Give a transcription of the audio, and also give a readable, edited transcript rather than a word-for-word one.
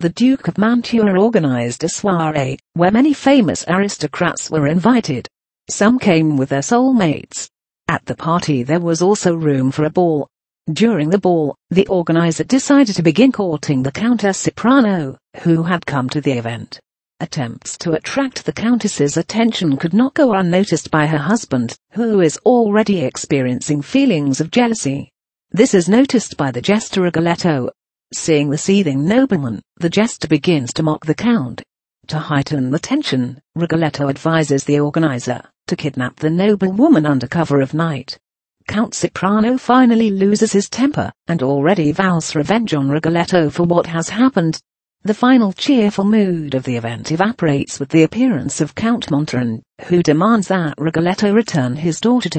the Duke of Mantua organized a soiree, where many famous aristocrats were invited. Some came with their soulmates. At the party there was also room for a ball. During the ball, the organizer decided to begin courting the Countess Ceprano, who had come to the event. Attempts to attract the Countess's attention could not go unnoticed by her husband, who is already experiencing feelings of jealousy. This is noticed by the jester Rigoletto. Seeing the seething nobleman, the jester begins to mock the Count. To heighten the tension, Rigoletto advises the organizer to kidnap the noblewoman under cover of night. Count Ceprano finally loses his temper, and already vows revenge on Rigoletto for what has happened. The final cheerful mood of the event evaporates with the appearance of Count Montaran, who demands that Rigoletto return his daughter to